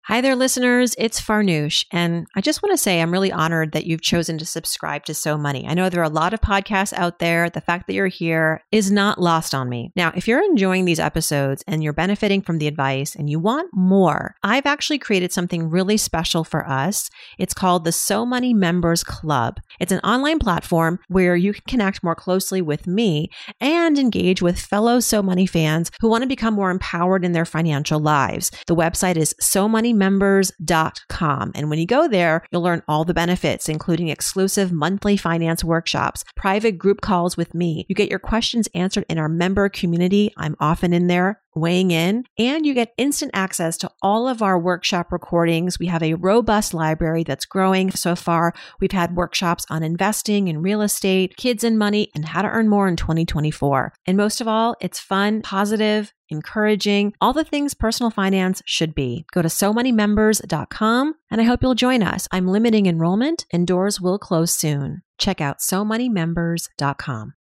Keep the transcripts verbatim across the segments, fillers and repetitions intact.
Hi there, listeners. It's Farnoosh, and I just want to say I'm really honored that you've chosen to subscribe to So Money. I know there are a lot of podcasts out there. The fact that you're here is not lost on me. Now, if you're enjoying these episodes and you're benefiting from the advice and you want more, I've actually created something really special for us. It's called the So Money Members Club. It's an online platform where you can connect more closely with me and engage with fellow So Money fans who want to become more empowered in their financial lives. The website is so money members dot com. And when you go there, you'll learn all the benefits, including exclusive monthly finance workshops, private group calls with me. You get your questions answered in our member community. I'm often in there weighing in, and you get instant access to all of our workshop recordings. We have a robust library that's growing. So far, we've had workshops on investing in real estate, kids and money, and how to earn more in twenty twenty-four. And most of all, it's fun, positive, encouraging, all the things personal finance should be. Go to so money members dot com, and I hope you'll join us. I'm limiting enrollment, and doors will close soon. Check out so money members dot com.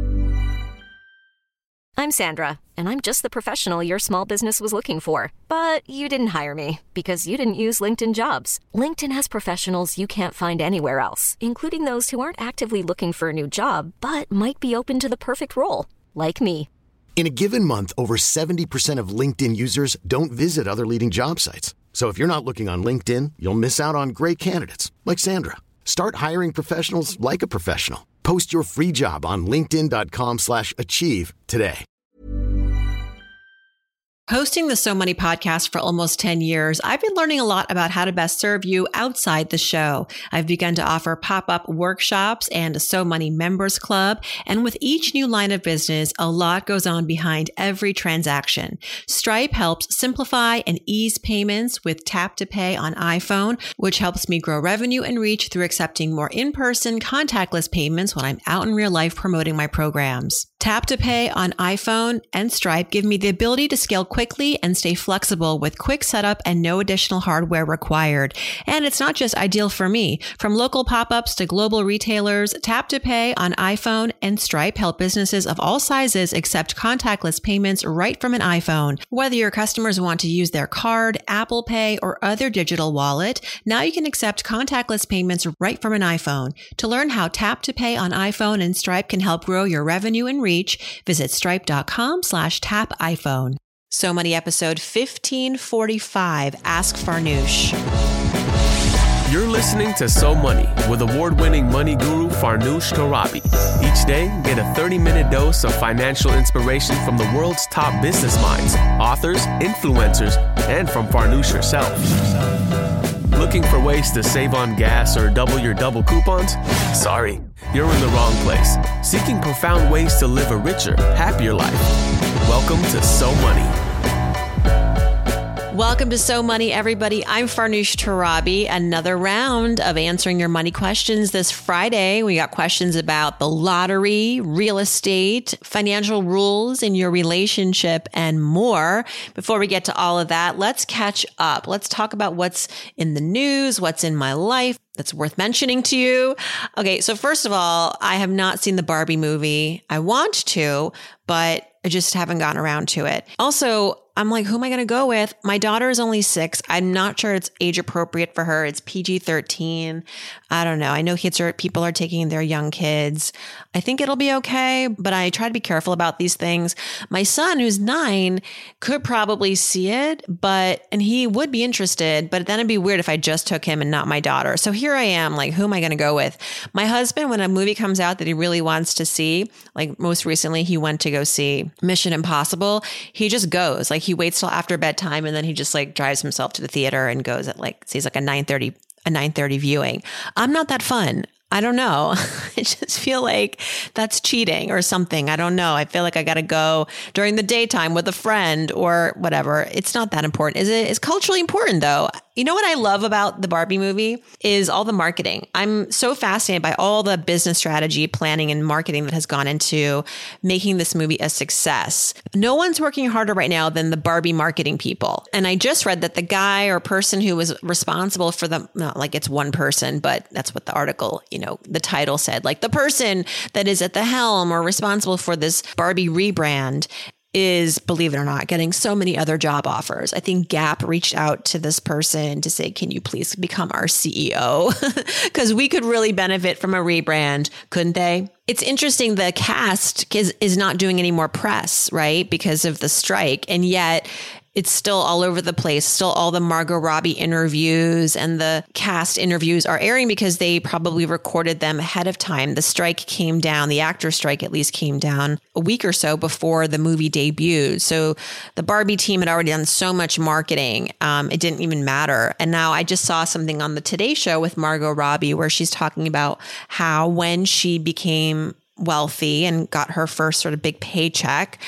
I'm Sandra, and I'm just the professional your small business was looking for. But you didn't hire me because you didn't use LinkedIn Jobs. LinkedIn has professionals you can't find anywhere else, including those who aren't actively looking for a new job, but might be open to the perfect role, like me. In a given month, over seventy percent of LinkedIn users don't visit other leading job sites. So if you're not looking on LinkedIn, you'll miss out on great candidates like Sandra. Start hiring professionals like a professional. Post your free job on linkedin dot com slash achieve today. Hosting the So Money podcast for almost ten years, I've been learning a lot about how to best serve you outside the show. I've begun to offer pop-up workshops and a So Money Members Club. And with each new line of business, a lot goes on behind every transaction. Stripe helps simplify and ease payments with Tap to Pay on iPhone, which helps me grow revenue and reach through accepting more in-person contactless payments when I'm out in real life promoting my programs. Tap to Pay on iPhone and Stripe give me the ability to scale quickly and stay flexible with quick setup and no additional hardware required. And it's not just ideal for me. From local pop-ups to global retailers, Tap to Pay on iPhone and Stripe help businesses of all sizes accept contactless payments right from an iPhone. Whether your customers want to use their card, Apple Pay, or other digital wallet, now you can accept contactless payments right from an iPhone. To learn how Tap to Pay on iPhone and Stripe can help grow your revenue and reach, visit stripe dot com slash tap iPhone. So Money episode fifteen forty-five, Ask Farnoosh. You're listening to So Money with award-winning money guru Farnoosh Torabi. Each day, get a thirty-minute dose of financial inspiration from the world's top business minds, authors, influencers, and from Farnoosh herself. Looking for ways to save on gas or double your double coupons? Sorry, you're in the wrong place. Seeking profound ways to live a richer, happier life. Welcome to So Money. Welcome to So Money, everybody. I'm Farnoosh Torabi. Another round of answering your money questions this Friday. We got questions about the lottery, real estate, financial rules in your relationship, and more. Before we get to all of that, let's catch up. Let's talk about what's in the news, what's in my life that's worth mentioning to you. Okay, so first of all, I have not seen the Barbie movie. I want to, but I just haven't gotten around to it. Also, I'm like, who am I going to go with? My daughter is only six. I'm not sure it's age appropriate for her. It's P G thirteen. I don't know. I know kids are, people are taking their young kids. I think it'll be okay, but I try to be careful about these things. My son, who's nine, could probably see it, but, and he would be interested, but then it'd be weird if I just took him and not my daughter. So here I am, like, who am I going to go with? My husband, when a movie comes out that he really wants to see, like most recently, he went to go see Mission Impossible. He just goes, like, he waits till after bedtime and then he just like drives himself to the theater and goes at like, sees like a nine thirty, a nine thirty viewing. I'm not that fun. I don't know. I just feel like that's cheating or something. I don't know. I feel like I got to go during the daytime with a friend or whatever. It's not that important. Is it? It's culturally important though. You know what I love about the Barbie movie is all the marketing. I'm so fascinated by all the business strategy, planning, and marketing that has gone into making this movie a success. No one's working harder right now than the Barbie marketing people. And I just read that the guy or person who was responsible for the, not like it's one person, but that's what the article, you know, the title said, like the person that is at the helm or responsible for this Barbie rebrand is, believe it or not, getting so many other job offers. I think Gap reached out to this person to say, can you please become our C E O? Because we could really benefit from a rebrand, couldn't they? It's interesting. The cast is, is not doing any more press, right? Because of the strike. And yet it's still all over the place. Still all the Margot Robbie interviews and the cast interviews are airing because they probably recorded them ahead of time. The strike came down, the actor strike at least came down a week or so before the movie debuted. So the Barbie team had already done so much marketing. Um, it didn't even matter. And now I just saw something on the Today Show with Margot Robbie where she's talking about how when she became wealthy and got her first sort of big paycheck,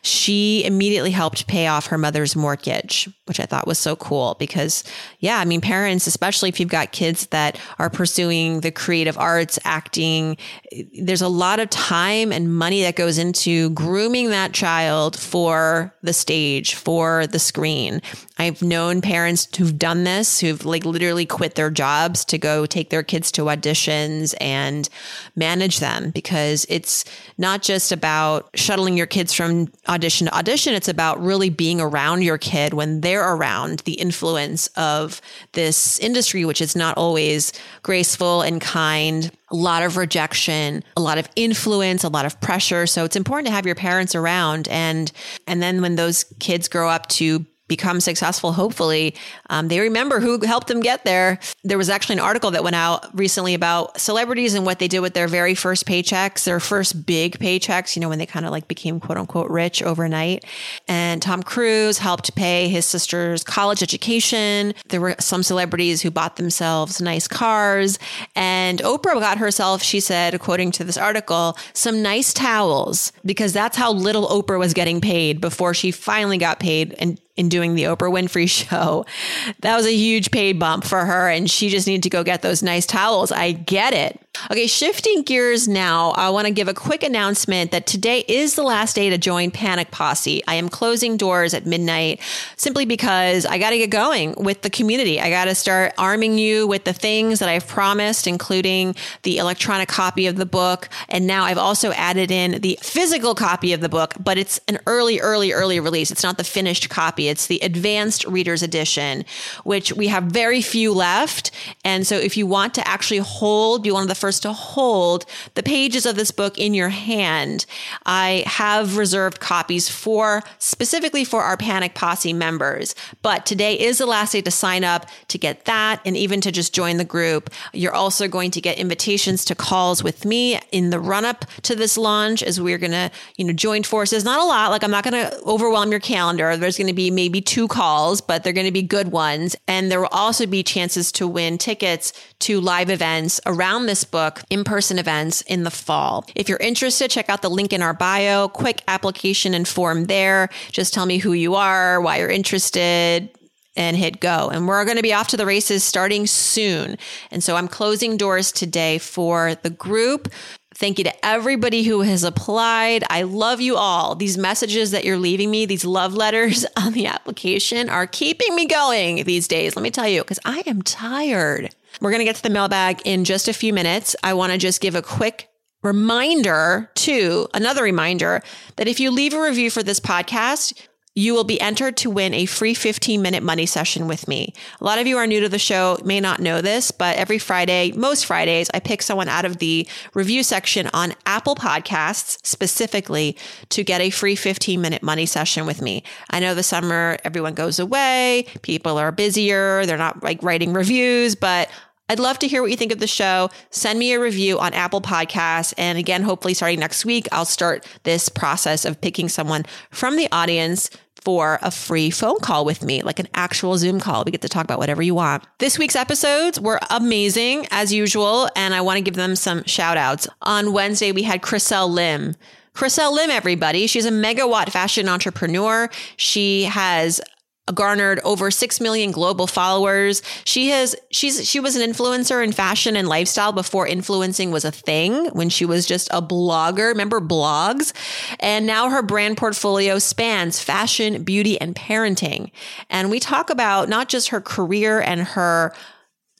she immediately helped pay off her mother's mortgage, which I thought was so cool because, yeah, I mean, parents, especially if you've got kids that are pursuing the creative arts, acting, there's a lot of time and money that goes into grooming that child for the stage, for the screen. I've known parents who've done this, who've like literally quit their jobs to go take their kids to auditions and manage them, because it's not just about shuttling your kids from audition to audition. It's about really being around your kid when they're around the influence of this industry, which is not always graceful and kind. A lot of rejection, a lot of influence, a lot of pressure. So it's important to have your parents around. And, and then when those kids grow up to become successful, hopefully, um, they remember who helped them get there. There was actually an article that went out recently about celebrities and what they did with their very first paychecks, their first big paychecks, you know, when they kind of like became quote unquote rich overnight. And Tom Cruise helped pay his sister's college education. There were some celebrities who bought themselves nice cars. And Oprah got herself, she said, according to this article, some nice towels, because that's how little Oprah was getting paid before she finally got paid and in doing the Oprah Winfrey Show. That was a huge paid bump for her, and she just needed to go get those nice towels. I get it. Okay, shifting gears now, I want to give a quick announcement that today is the last day to join Panic Posse. I am closing doors at midnight simply because I got to get going with the community. I got to start arming you with the things that I've promised, including the electronic copy of the book. And now I've also added in the physical copy of the book, but it's an early, early, early release. It's not the finished copy. It's the advanced reader's edition, which we have very few left. And so if you want to actually hold, be one of the first to hold the pages of this book in your hand, I have reserved copies for specifically for our Panic Posse members. But today is the last day to sign up to get that and even to just join the group. You're also going to get invitations to calls with me in the run up to this launch as we're going to, you know, join forces. Not a lot. Like I'm not going to overwhelm your calendar. There's going to be maybe two calls, but they're going to be good ones. And there will also be chances to win tickets to live events around this book, in-person events in the fall. If you're interested, check out the link in our bio, quick application and form there. Just tell me who you are, why you're interested, and hit go. And we're going to be off to the races starting soon. And so I'm closing doors today for the group. Thank you to everybody who has applied. I love you all. These messages that you're leaving me, these love letters on the application are keeping me going these days. Let me tell you, because I am tired. We're going to get to the mailbag in just a few minutes. I want to just give a quick reminder to another reminder that if you leave a review for this podcast, you will be entered to win a free fifteen minute money session with me. A lot of you are new to the show, may not know this, but every Friday, most Fridays, I pick someone out of the review section on Apple Podcasts specifically to get a free fifteen minute money session with me. I know the summer, everyone goes away, people are busier, they're not like writing reviews, but I'd love to hear what you think of the show. Send me a review on Apple Podcasts. And again, hopefully starting next week, I'll start this process of picking someone from the audience for a free phone call with me, like an actual Zoom call. We get to talk about whatever you want. This week's episodes were amazing as usual, and I want to give them some shout outs. On Wednesday, we had Chriselle Lim. Chriselle Lim, everybody. She's a megawatt fashion entrepreneur. She has garnered over six million global followers. She has, she's, she was an influencer in fashion and lifestyle before influencing was a thing, when she was just a blogger. Remember blogs? And now her brand portfolio spans fashion, beauty, and parenting. And we talk about not just her career and her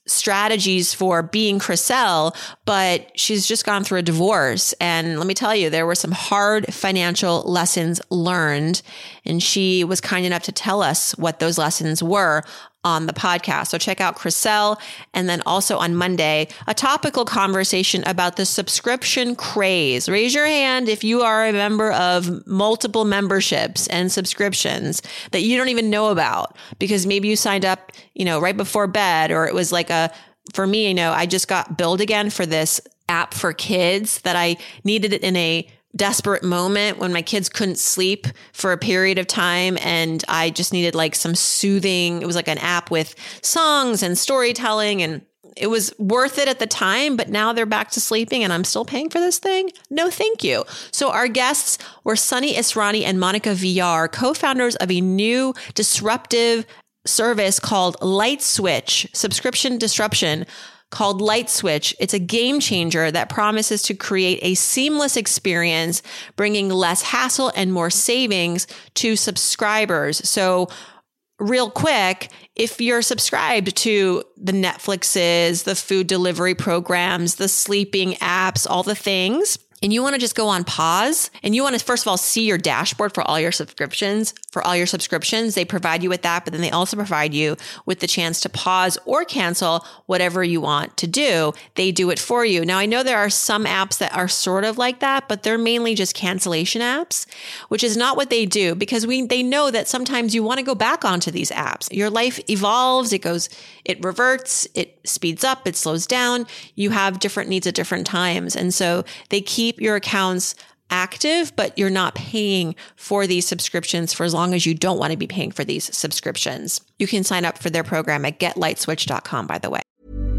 strategies for being Chriselle, but she's just gone through a divorce. And let me tell you, there were some hard financial lessons learned. And she was kind enough to tell us what those lessons were on the podcast. So check out Chriselle. And then also on Monday, a topical conversation about the subscription craze. Raise your hand if you are a member of multiple memberships and subscriptions that you don't even know about, because maybe you signed up, you know, right before bed, or it was like a, for me, you know, I just got billed again for this app for kids that I needed it in a desperate moment when my kids couldn't sleep for a period of time. And I just needed like some soothing. It was like an app with songs and storytelling, and it was worth it at the time, but now they're back to sleeping and I'm still paying for this thing. No, thank you. So our guests were Sunny Israni and Monica Villar, co-founders of a new disruptive service called Light Switch, subscription disruption, called Light Switch. It's a game changer that promises to create a seamless experience, bringing less hassle and more savings to subscribers. So real quick, if you're subscribed to the Netflixes, the food delivery programs, the sleeping apps, all the things, and you want to just go on pause, and you want to, first of all, see your dashboard for all your subscriptions, for all your subscriptions, they provide you with that, but then they also provide you with the chance to pause or cancel whatever you want to do. They do it for you. Now, I know there are some apps that are sort of like that, but they're mainly just cancellation apps, which is not what they do, because we they know that sometimes you want to go back onto these apps. Your life evolves, it goes, it reverts, it speeds up, it slows down. You have different needs at different times. And so they keep Keep your accounts active, but you're not paying for these subscriptions for as long as you don't want to be paying for these subscriptions. You can sign up for their program at get light switch dot com, by the way.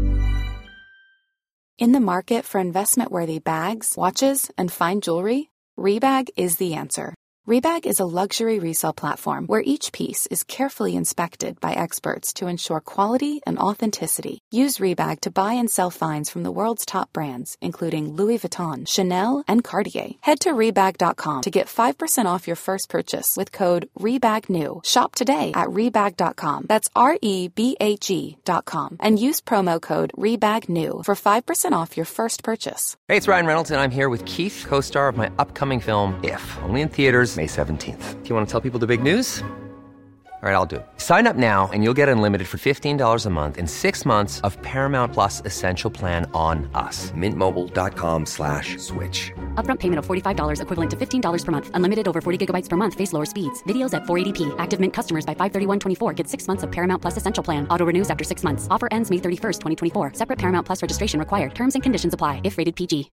In the market for investment-worthy bags, watches, and fine jewelry, Rebag is the answer. Rebag is a luxury resale platform where each piece is carefully inspected by experts to ensure quality and authenticity. Use Rebag to buy and sell finds from the world's top brands, including Louis Vuitton, Chanel, and Cartier. Head to rebag dot com to get five percent off your first purchase with code REBAGNEW. Shop today at rebag dot com. That's R E B A G dot com. And use promo code REBAGNEW for five percent off your first purchase. Hey, it's Ryan Reynolds, and I'm here with Keith, co-star of my upcoming film, If, only in theaters May seventeenth. Do you want to tell people the big news? All right, I'll do it. Sign up now and you'll get unlimited for fifteen dollars a month and six months of Paramount Plus Essential Plan on us. Mint Mobile dot com slash switch. Upfront payment of forty-five dollars equivalent to fifteen dollars per month. Unlimited over forty gigabytes per month. Face lower speeds. Videos at four eighty p. Active Mint customers by five thirty-one twenty-four get six months of Paramount Plus Essential Plan. Auto renews after six months. Offer ends May thirty-first, twenty twenty-four. Separate Paramount Plus registration required. Terms and conditions apply if rated P G.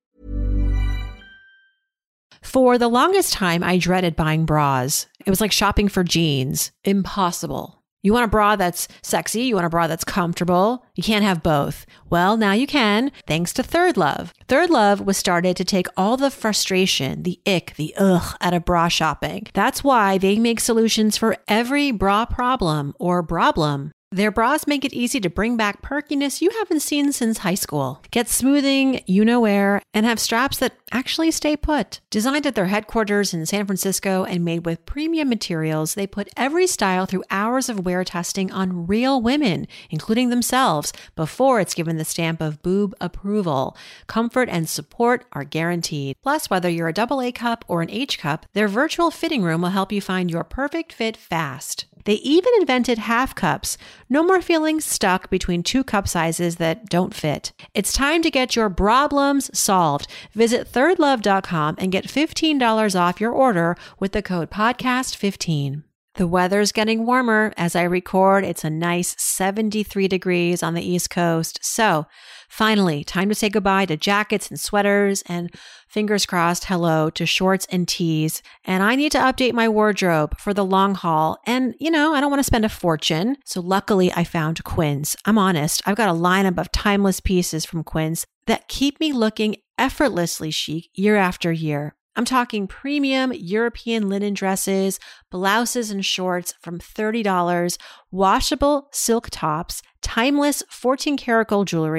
For the longest time, I dreaded buying bras. It was like shopping for jeans. Impossible. You want a bra that's sexy. You want a bra that's comfortable. You can't have both. Well, now you can, thanks to Third Love. Third Love was started to take all the frustration, the ick, the ugh out of bra shopping. That's why they make solutions for every bra problem or problem. Their bras make it easy to bring back perkiness you haven't seen since high school. Get smoothing, you know where, and have straps that actually stay put. Designed at their headquarters in San Francisco and made with premium materials, they put every style through hours of wear testing on real women, including themselves, before it's given the stamp of boob approval. Comfort and support are guaranteed. Plus, whether you're a double A cup or an H cup, their virtual fitting room will help you find your perfect fit fast. They even invented half cups. No more feeling stuck between two cup sizes that don't fit. It's time to get your problems solved. Visit third love dot com and get fifteen dollars off your order with the code podcast fifteen. The weather's getting warmer. As I record, it's a nice seventy-three degrees on the East Coast. So finally, time to say goodbye to jackets and sweaters and fingers crossed, hello to shorts and tees. And I need to update my wardrobe for the long haul. And, you know, I don't want to spend a fortune. So luckily I found Quince. I'm honest. I've got a lineup of timeless pieces from Quince that keep me looking effortlessly chic year after year. I'm talking premium European linen dresses, blouses and shorts from thirty dollars, washable silk tops, timeless fourteen karat gold jewelry,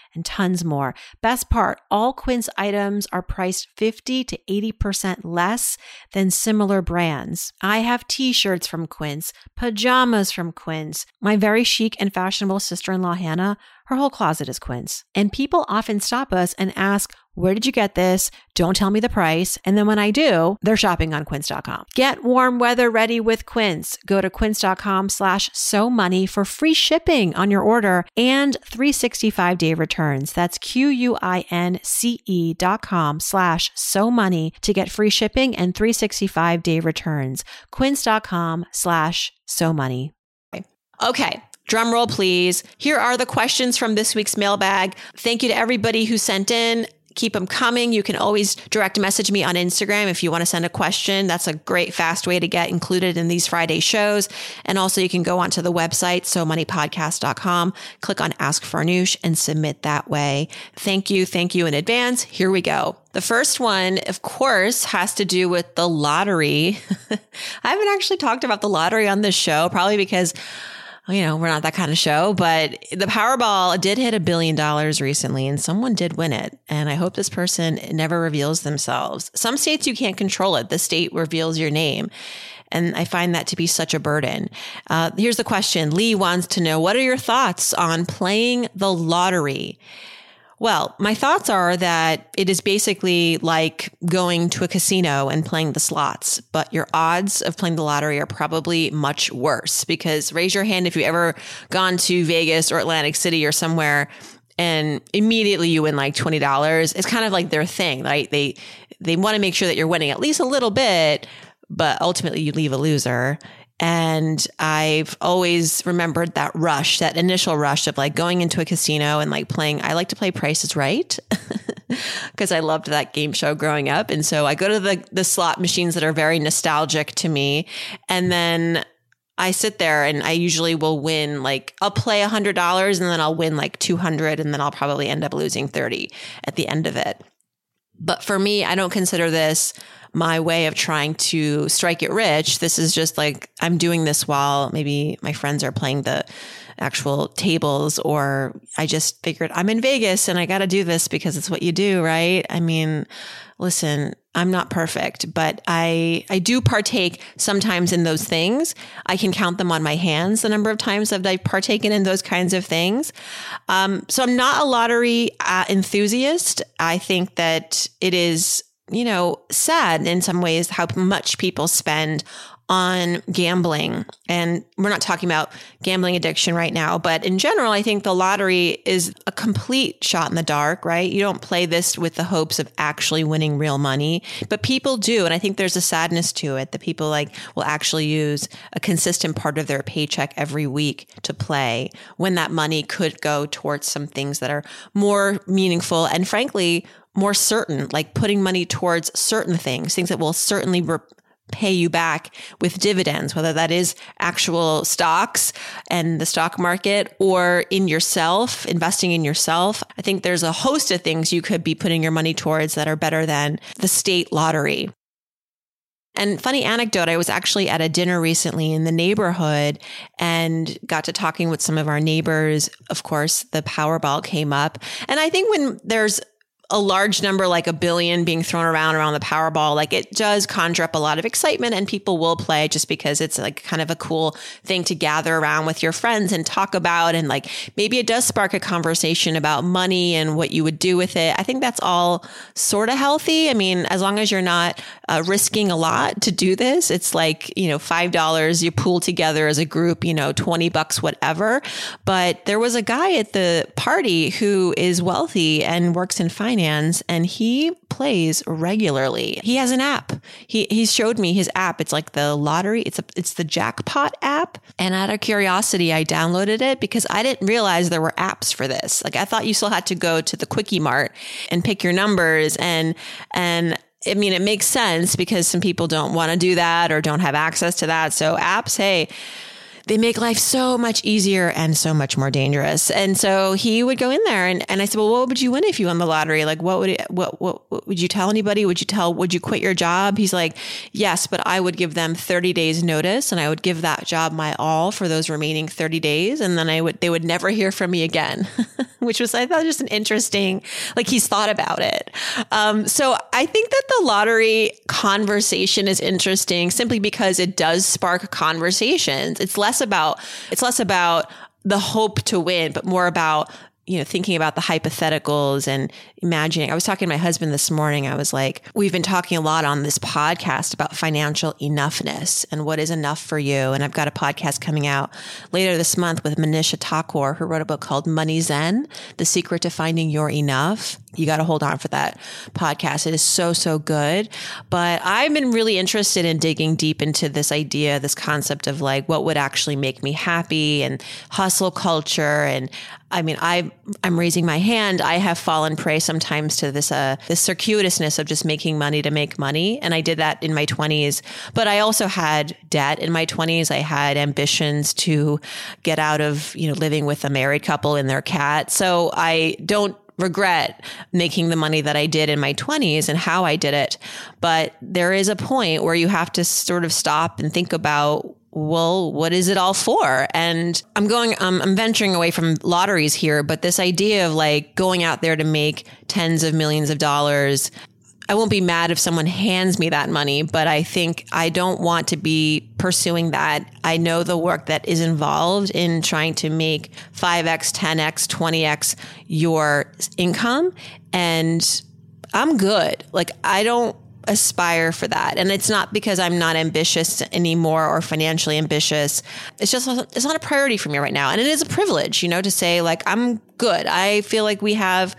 and tons more. Best part, all Quince items are priced fifty to eighty percent less than similar brands. I have t-shirts from Quince, pajamas from Quince. My very chic and fashionable sister-in-law, Hannah, her whole closet is Quince. And people often stop us and ask, where did you get this? Don't tell me the price. And then when I do, they're shopping on quince dot com. Get warm weather ready with Quince. Go to quince.com slash so money for free shipping on your order and three hundred sixty-five day returns. That's Q-U-I-N-C-E dot com slash so money to get free shipping and three hundred sixty-five day returns. Quince.com slash so money. Okay. Drum roll, please. Here are the questions from this week's mailbag. Thank you to everybody who sent in. Keep them coming. You can always direct message me on Instagram if you want to send a question. That's a great, fast way to get included in these Friday shows. And also you can go onto the website, so money podcast dot com, click on Ask Farnoosh and submit that way. Thank you. Thank you in advance. Here we go. The first one, of course, has to do with the lottery. I haven't actually talked about the lottery on this show, probably because you know, we're not that kind of show, but the Powerball did hit a billion dollars recently and someone did win it. And I hope this person never reveals themselves. Some states you can't control it. The state reveals your name. And I find that to be such a burden. Uh, here's the question. Lee wants to know, what are your thoughts on playing the lottery? Well, my thoughts are that it is basically like going to a casino and playing the slots, but your odds of playing the lottery are probably much worse, because raise your hand if you've ever gone to Vegas or Atlantic City or somewhere and immediately you win like twenty dollars. It's kind of like their thing, right? They, they want to make sure that you're winning at least a little bit, but ultimately you leave a loser. And I've always remembered that rush, that initial rush of like going into a casino and like playing. I like to play Price is Right because I loved that game show growing up. And so I go to the, the slot machines that are very nostalgic to me. And then I sit there and I usually will win, like I'll play one hundred dollars and then I'll win like two hundred and then I'll probably end up losing thirty at the end of it. But for me, I don't consider this my way of trying to strike it rich. This is just like, I'm doing this while maybe my friends are playing the actual tables, or I just figured I'm in Vegas and I got to do this because it's what you do, right? I mean, listen, I'm not perfect, but I, I do partake sometimes in those things. I can count them on my hands, the number of times that I've partaken in those kinds of things. Um, so I'm not a lottery uh, enthusiast. I think that it is, you know, sad in some ways how much people spend on gambling. And we're not talking about gambling addiction right now, but in general, I think the lottery is a complete shot in the dark, right? You don't play this with the hopes of actually winning real money, but people do. And I think there's a sadness to it that people like will actually use a consistent part of their paycheck every week to play when that money could go towards some things that are more meaningful and frankly, more certain, like putting money towards certain things, things that will certainly re- pay you back with dividends, whether that is actual stocks and the stock market or in yourself, investing in yourself. I think there's a host of things you could be putting your money towards that are better than the state lottery. And funny anecdote, I was actually at a dinner recently in the neighborhood and got to talking with some of our neighbors. Of course, the Powerball came up. And I think when there's a large number, like a billion being thrown around around the Powerball, like it does conjure up a lot of excitement and people will play just because it's like kind of a cool thing to gather around with your friends and talk about. And like, maybe it does spark a conversation about money and what you would do with it. I think that's all sort of healthy. I mean, as long as you're not uh, risking a lot to do this, it's like, you know, five dollars you pool together as a group, you know, twenty bucks, whatever. But there was a guy at the party who is wealthy and works in finance, and he plays regularly. He has an app. He he showed me his app. It's like the lottery. It's a it's the jackpot app. And out of curiosity, I downloaded it because I didn't realize there were apps for this. Like I thought you still had to go to the Quickie Mart and pick your numbers. And and I mean, it makes sense because some people don't want to do that or don't have access to that. So apps, hey, they make life so much easier and so much more dangerous. And so he would go in there and, and I said, well, what would you win if you won the lottery? Like, what would it, what, what, what would you tell anybody? Would you tell, would you quit your job? He's like, yes, but I would give them thirty days notice and I would give that job my all for those remaining thirty days. And then I would, they would never hear from me again. which was, I thought, just an interesting, like he's thought about it. Um, so I think that the lottery conversation is interesting simply because it does spark conversations. It's less about, it's less about the hope to win, but more about, you know, thinking about the hypotheticals and imagining. I was talking to my husband this morning. I was like, we've been talking a lot on this podcast about financial enoughness and what is enough for you. And I've got a podcast coming out later this month with Manisha Thakur, who wrote a book called Money Zen, The Secret to Finding Your Enough. You got to hold on for that podcast. It is so, so good. But I've been really interested in digging deep into this idea, this concept of like, what would actually make me happy, and hustle culture. And I mean, I, I'm raising my hand. I have fallen prey sometimes to this, uh, this circuitousness of just making money to make money. And I did that in my twenties, but I also had debt in my twenties. I had ambitions to get out of, you know, living with a married couple and their cat. So I don't regret making the money that I did in my twenties and how I did it. But there is a point where you have to sort of stop and think about, well, what is it all for? And I'm going, um, I'm venturing away from lotteries here, but this idea of like going out there to make tens of millions of dollars, I won't be mad if someone hands me that money, but I think I don't want to be pursuing that. I know the work that is involved in trying to make five X, ten X, twenty X your income. And I'm good. Like, I don't aspire for that. And it's not because I'm not ambitious anymore or financially ambitious. It's just, it's not a priority for me right now. And it is a privilege, you know, to say like, I'm good. I feel like we have,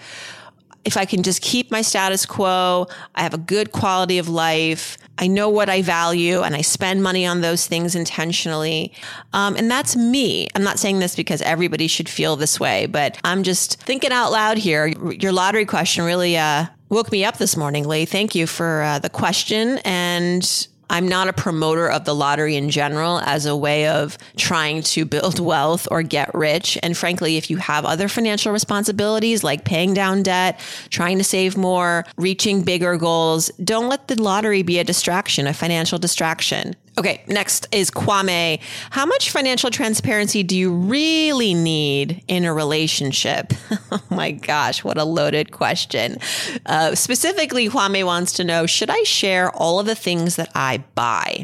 if I can just keep my status quo, I have a good quality of life. I know what I value and I spend money on those things intentionally. Um, and that's me. I'm not saying this because everybody should feel this way, but I'm just thinking out loud here. Your lottery question really uh, woke me up this morning, Lee. Thank you for uh, the question. And I'm not a promoter of the lottery in general as a way of trying to build wealth or get rich. And frankly, if you have other financial responsibilities like paying down debt, trying to save more, reaching bigger goals, don't let the lottery be a distraction, a financial distraction. Okay, next is Kwame. How much financial transparency do you really need in a relationship? Oh my gosh, what a loaded question. Uh, specifically, Kwame wants to know, should I share all of the things that I buy?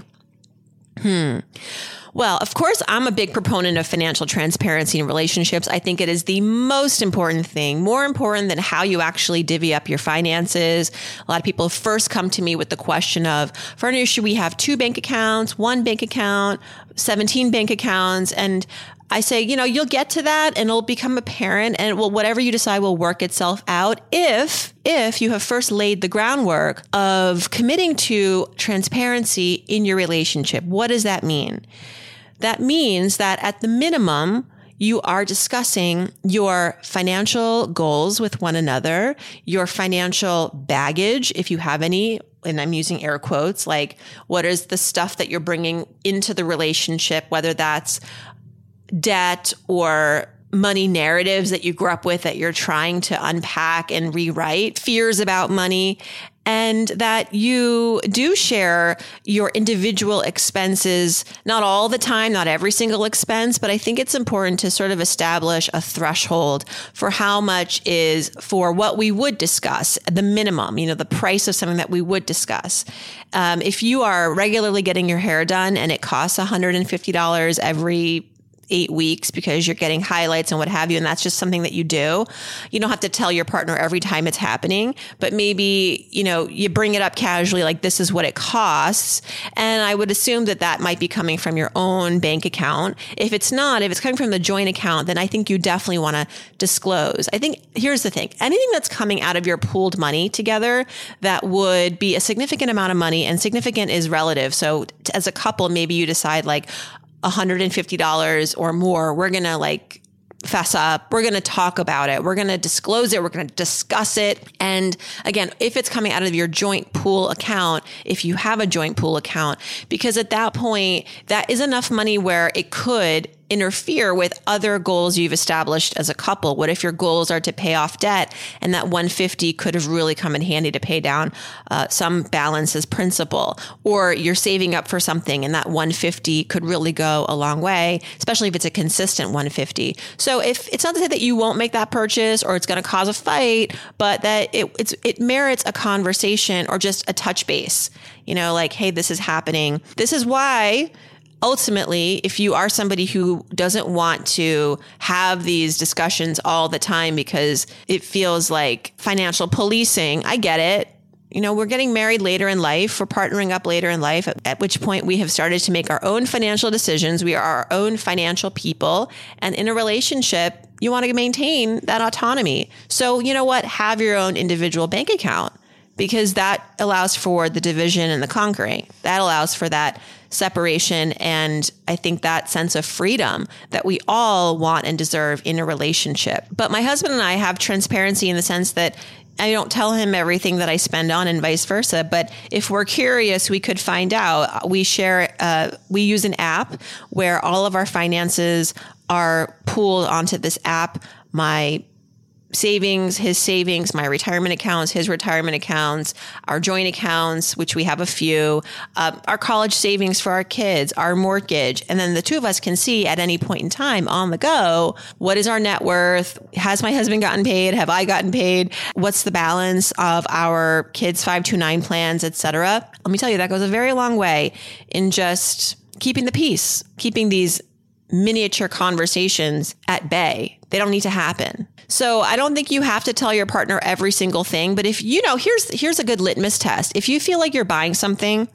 Hmm. Well, of course, I'm a big proponent of financial transparency in relationships. I think it is the most important thing, more important than how you actually divvy up your finances. A lot of people first come to me with the question of, Farnoosh, should we have two bank accounts, one bank account, seventeen bank accounts? And I say, you know, you'll get to that and it'll become apparent, and it will, whatever you decide will work itself out if, if you have first laid the groundwork of committing to transparency in your relationship. What does that mean? That means that at the minimum, you are discussing your financial goals with one another, your financial baggage, if you have any, and I'm using air quotes, like what is the stuff that you're bringing into the relationship, whether that's debt or money narratives that you grew up with that you're trying to unpack and rewrite, fears about money, and that you do share your individual expenses, not all the time, not every single expense, but I think it's important to sort of establish a threshold for how much is for what we would discuss, the minimum, you know, the price of something that we would discuss. Um, if you are regularly getting your hair done and it costs one hundred fifty dollars every eight weeks because you're getting highlights and what have you, and that's just something that you do, you don't have to tell your partner every time it's happening, but maybe, you know, you bring it up casually, like this is what it costs. And I would assume that that might be coming from your own bank account. If it's not, if it's coming from the joint account, then I think you definitely want to disclose. I think here's the thing, anything that's coming out of your pooled money together that would be a significant amount of money, and significant is relative. So as a couple, maybe you decide like, one hundred fifty dollars or more, we're going to like fess up. We're going to talk about it. We're going to disclose it. We're going to discuss it. And again, if it's coming out of your joint pool account, if you have a joint pool account, because at that point, that is enough money where it could interfere with other goals you've established as a couple? What if your goals are to pay off debt and that one hundred fifty could have really come in handy to pay down uh, some balance as principal? Or you're saving up for something and that one hundred fifty could really go a long way, especially if it's a consistent one hundred fifty. So if it's not to say that you won't make that purchase or it's going to cause a fight, but that it it's, it merits a conversation or just a touch base, you know, like, hey, this is happening. This is why ultimately, if you are somebody who doesn't want to have these discussions all the time because it feels like financial policing, I get it. You know, we're getting married later in life. We're partnering up later in life, at, at which point we have started to make our own financial decisions. We are our own financial people. And in a relationship, you want to maintain that autonomy. So, you know what? Have your own individual bank account, because that allows for the division and the conquering. That allows for that separation. And I think that sense of freedom that we all want and deserve in a relationship. But my husband and I have transparency in the sense that I don't tell him everything that I spend on and vice versa. But if we're curious, we could find out. We share, uh, we use an app where all of our finances are pooled onto this app. My savings, his savings, my retirement accounts, his retirement accounts, our joint accounts, which we have a few, uh, our college savings for our kids, our mortgage. And then the two of us can see at any point in time on the go, what is our net worth? Has my husband gotten paid? Have I gotten paid? What's the balance of our kids' five two nine plans, et cetera? Let me tell you, that goes a very long way in just keeping the peace, keeping these miniature conversations at bay. They don't need to happen. So I don't think you have to tell your partner every single thing. But if, you know, here's, here's a good litmus test. If you feel like you're buying something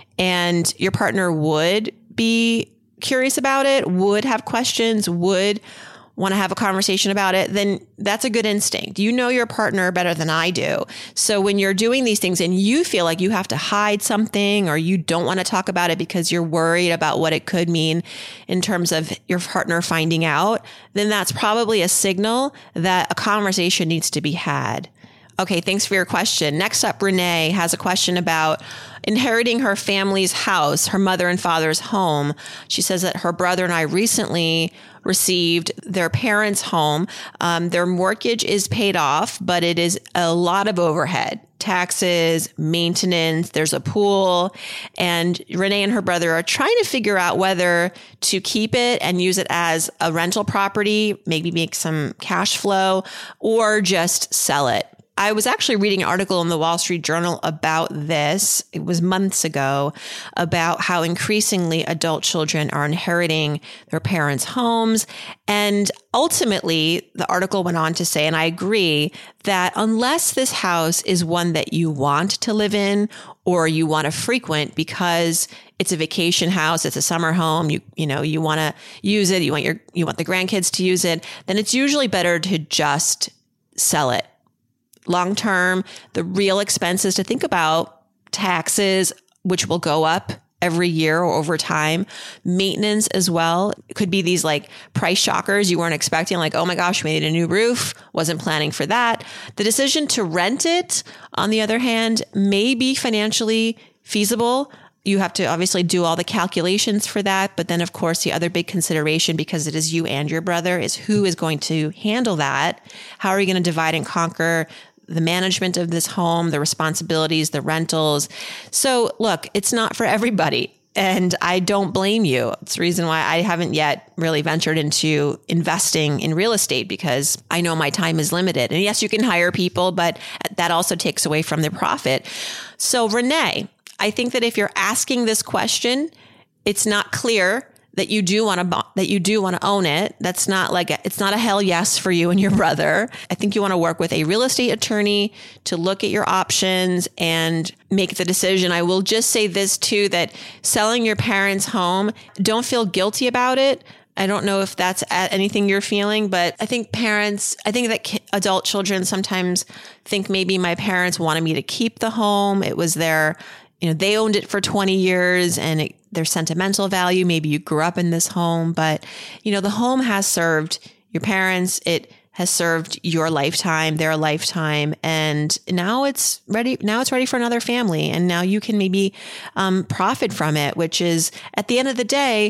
and your partner would be curious about it, would have questions, would want to have a conversation about it, then that's a good instinct. You know your partner better than I do. So when you're doing these things and you feel like you have to hide something or you don't want to talk about it because you're worried about what it could mean in terms of your partner finding out, then that's probably a signal that a conversation needs to be had. Okay, thanks for your question. Next up, Renee has a question about inheriting her family's house, her mother and father's home. She says that her brother and I recently received their parents' home. Um, their mortgage is paid off, but it is a lot of overhead, taxes, maintenance, there's a pool. And Renee and her brother are trying to figure out whether to keep it and use it as a rental property, maybe make some cash flow, or just sell it. I was actually reading an article in the Wall Street Journal about this. It was months ago, about how increasingly adult children are inheriting their parents' homes. And ultimately, the article went on to say, and I agree, that unless this house is one that you want to live in or you want to frequent because it's a vacation house, it's a summer home, you you know, you want to use it, you want your you want the grandkids to use it, then it's usually better to just sell it. Long term, the real expenses to think about, taxes, which will go up every year or over time, maintenance as well. It could be these like price shockers you weren't expecting, like, oh my gosh, we need a new roof, wasn't planning for that. The decision to rent it, on the other hand, may be financially feasible. You have to obviously do all the calculations for that. But then, of course, the other big consideration, because it is you and your brother, is who is going to handle that? How are you going to divide and conquer the management of this home, the responsibilities, the rentals? So look, it's not for everybody. And I don't blame you. It's the reason why I haven't yet really ventured into investing in real estate, because I know my time is limited. And yes, you can hire people, but that also takes away from the profit. So Renee, I think that if you're asking this question, it's not clear that you do want to, that you do want to own it. That's not like, a, it's not a hell yes for you and your brother. I think you want to work with a real estate attorney to look at your options and make the decision. I will just say this too, that selling your parents' home, don't feel guilty about it. I don't know if that's anything you're feeling, but I think parents, I think that adult children sometimes think maybe my parents wanted me to keep the home. It was their, you know, they owned it for twenty years and it, their sentimental value. Maybe you grew up in this home, but you know, the home has served your parents. It has served your lifetime, their lifetime. And now it's ready. Now it's ready for another family. And now you can maybe um, profit from it, which is at the end of the day,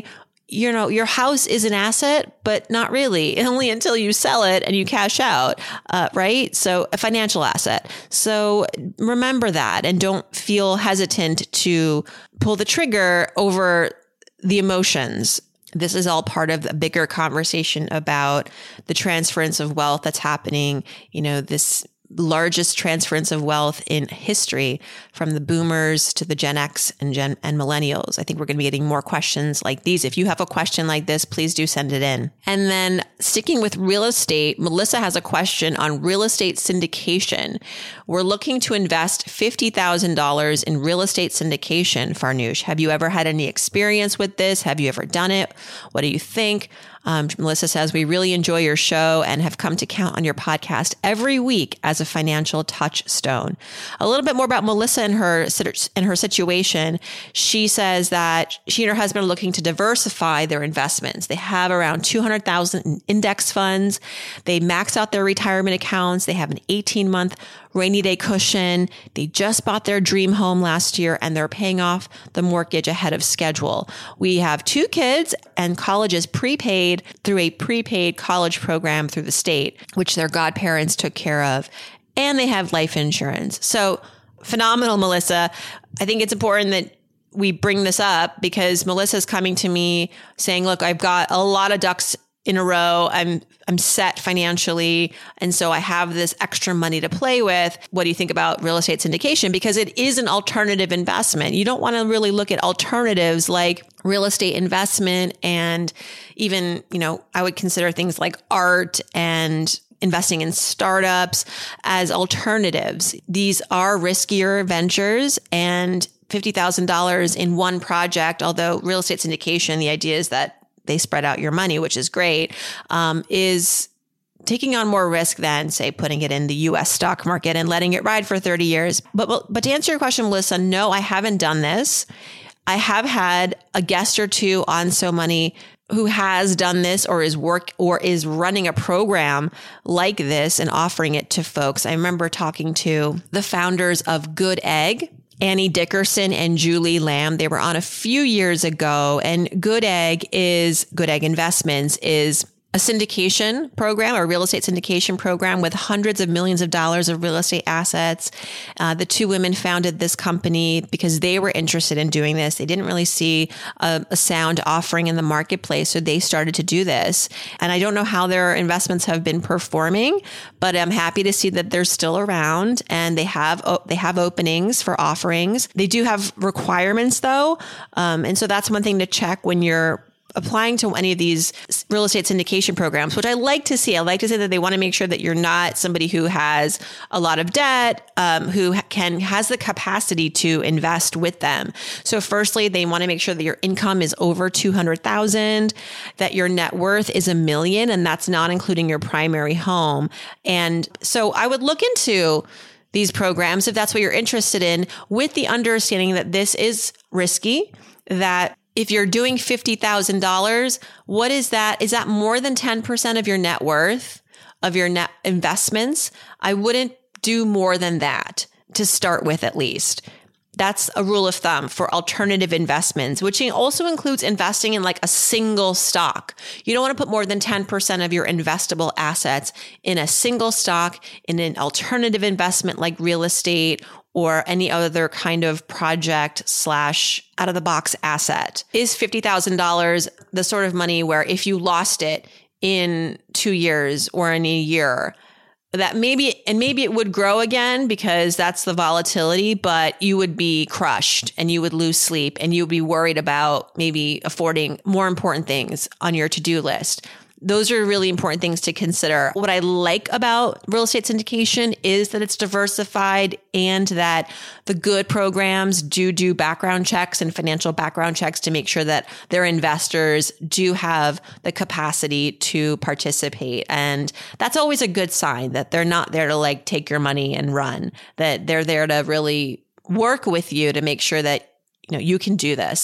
you know, your house is an asset, but not really, only until you sell it and you cash out, uh, right? So a financial asset. So remember that and don't feel hesitant to pull the trigger over the emotions. This is all part of a bigger conversation about the transference of wealth that's happening, you know, this largest transference of wealth in history from the boomers to the Gen X and Gen and millennials. I think we're going to be getting more questions like these. If you have a question like this, please do send it in. And then sticking with real estate, Melissa has a question on real estate syndication. We're looking to invest fifty thousand dollars in real estate syndication, Farnoosh. Have you ever had any experience with this? Have you ever done it? What do you think? Um, Melissa says, we really enjoy your show and have come to count on your podcast every week as a financial touchstone. A little bit more about Melissa and her, and her situation. She says that she and her husband are looking to diversify their investments. They have around two hundred thousand in index funds. They max out their retirement accounts. They have an eighteen month rainy day cushion. They just bought their dream home last year and they're paying off the mortgage ahead of schedule. We have two kids and college is prepaid through a prepaid college program through the state, which their godparents took care of. And they have life insurance. So phenomenal, Melissa. I think it's important that we bring this up because Melissa's coming to me saying, look, I've got a lot of ducks in a row. I'm, I'm set financially. And so I have this extra money to play with. What do you think about real estate syndication? Because it is an alternative investment. You don't want to really look at alternatives like real estate investment and even, you know, I would consider things like art and investing in startups as alternatives. These are riskier ventures and fifty thousand dollars in one project, although real estate syndication, the idea is that they spread out your money, which is great, um, is taking on more risk than, say, putting it in the U S stock market and letting it ride for thirty years. But, but, but to answer your question, Melissa, no, I haven't done this. I have had a guest or two on So Money who has done this or is work or is running a program like this and offering it to folks. I remember talking to the founders of Good Egg, Annie Dickerson and Julie Lamb. They were on a few years ago, and Good Egg is Good Egg Investments is a syndication program, a real estate syndication program with hundreds of millions of dollars of real estate assets. Uh, the two women founded this company because they were interested in doing this. They didn't really see a, a sound offering in the marketplace, so they started to do this. And I don't know how their investments have been performing, but I'm happy to see that they're still around and they have they have openings for offerings. They do have requirements though, um, and so that's one thing to check when you're applying to any of these real estate syndication programs, which I like to see. I like to say that they want to make sure that you're not somebody who has a lot of debt, um, who can has the capacity to invest with them. So firstly, they want to make sure that your income is over two hundred thousand, that your net worth is a million, and that's not including your primary home. And so I would look into these programs if that's what you're interested in, with the understanding that this is risky, that if you're doing fifty thousand dollars, what is that? Is that more than ten percent of your net worth, of your net investments? I wouldn't do more than that to start with, at least. That's a rule of thumb for alternative investments, which also includes investing in like a single stock. You don't want to put more than ten percent of your investable assets in a single stock, in an alternative investment like real estate or any other kind of project slash out of the box asset. Is fifty thousand dollars the sort of money where if you lost it in two years or in a year, that maybe, and maybe it would grow again because that's the volatility, but you would be crushed and you would lose sleep and you would be worried about maybe affording more important things on your to-do list. Those are really important things to consider. What I like about real estate syndication is that it's diversified and that the good programs do do background checks and financial background checks to make sure that their investors do have the capacity to participate. And that's always a good sign that they're not there to like take your money and run, that they're there to really work with you to make sure that, you know, you can do this.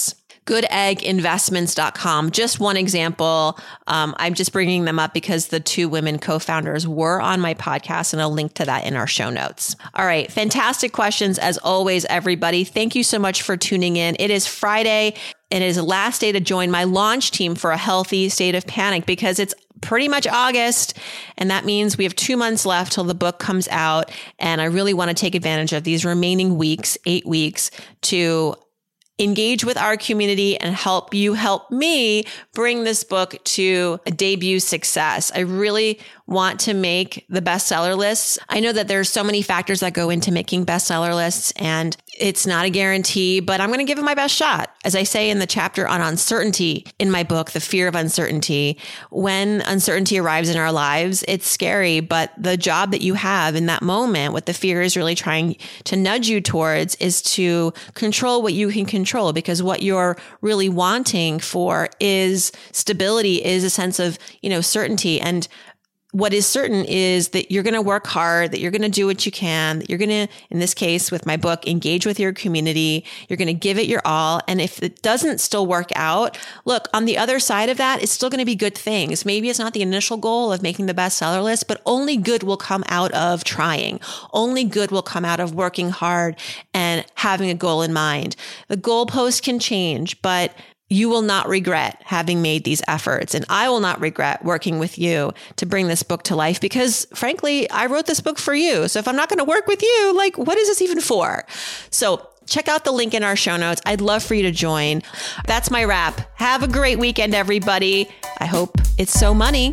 good egg investments dot com. Just one example. Um, I'm just bringing them up because the two women co-founders were on my podcast, and I'll link to that in our show notes. All right. Fantastic questions as always, everybody. Thank you so much for tuning in. It is Friday. It is the last day to join my launch team for A Healthy State of Panic because it's pretty much August. And that means we have two months left till the book comes out. And I really want to take advantage of these remaining weeks, eight weeks, to engage with our community and help you help me bring this book to a debut success. I really want to make the bestseller lists. I know that there's so many factors that go into making bestseller lists, and it's not a guarantee, but I'm going to give it my best shot. As I say in the chapter on uncertainty in my book, The Fear of Uncertainty, when uncertainty arrives in our lives, it's scary, but the job that you have in that moment, what the fear is really trying to nudge you towards, is to control what you can control, because what you're really wanting for is stability, is a sense of, you know, certainty. And what is certain is that you're going to work hard, that you're going to do what you can, that you're going to, in this case, with my book, engage with your community. You're going to give it your all. And if it doesn't still work out, look, on the other side of that, it's still going to be good things. Maybe it's not the initial goal of making the bestseller list, but only good will come out of trying. Only good will come out of working hard and having a goal in mind. The goalpost can change, but you will not regret having made these efforts. And I will not regret working with you to bring this book to life, because frankly, I wrote this book for you. So if I'm not going to work with you, like, what is this even for? So check out the link in our show notes. I'd love for you to join. That's my wrap. Have a great weekend, everybody. I hope it's so money.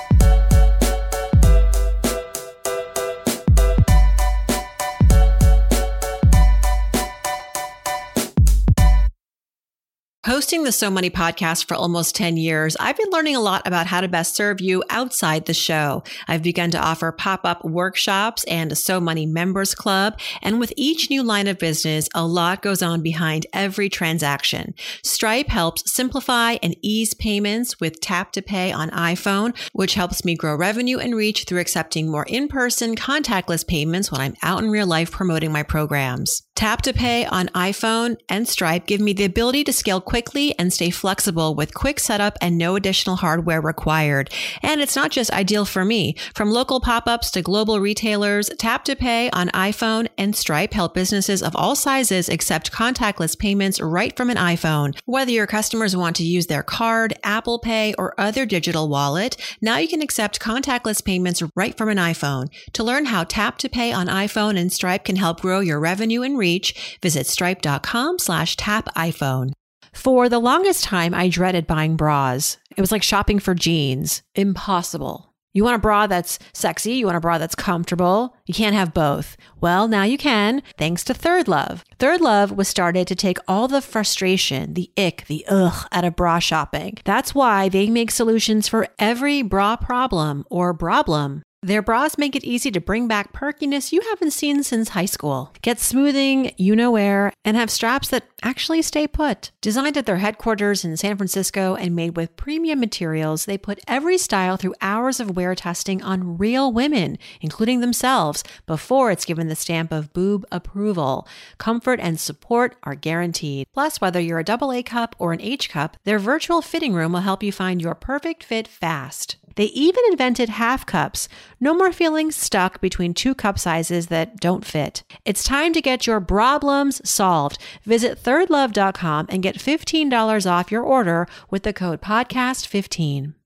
Hosting the So Money podcast for almost ten years, I've been learning a lot about how to best serve you outside the show. I've begun to offer pop-up workshops and a So Money members club. And with each new line of business, a lot goes on behind every transaction. Stripe helps simplify and ease payments with Tap to Pay on iPhone, which helps me grow revenue and reach through accepting more in-person contactless payments when I'm out in real life promoting my programs. Tap to Pay on iPhone and Stripe give me the ability to scale quickly and stay flexible with quick setup and no additional hardware required. And it's not just ideal for me. From local pop-ups to global retailers, Tap to Pay on iPhone and Stripe help businesses of all sizes accept contactless payments right from an iPhone. Whether your customers want to use their card, Apple Pay, or other digital wallet, now you can accept contactless payments right from an iPhone. To learn how Tap to Pay on iPhone and Stripe can help grow your revenue and reach, visit stripe.com slash tap iPhone. For the longest time, I dreaded buying bras. It was like shopping for jeans. Impossible. You want a bra that's sexy. You want a bra that's comfortable. You can't have both. Well, now you can, thanks to Third Love. Third Love was started to take all the frustration, the ick, the ugh out of bra shopping. That's why they make solutions for every bra problem or problem. Their bras make it easy to bring back perkiness you haven't seen since high school. Get smoothing, you-know-where, and have straps that actually stay put. Designed at their headquarters in San Francisco and made with premium materials, they put every style through hours of wear testing on real women, including themselves, before it's given the stamp of boob approval. Comfort and support are guaranteed. Plus, whether you're a double A cup or an H cup, their virtual fitting room will help you find your perfect fit fast. They even invented half cups. No more feeling stuck between two cup sizes that don't fit. It's time to get your problems solved. Visit third love dot com and get fifteen dollars off your order with the code podcast fifteen.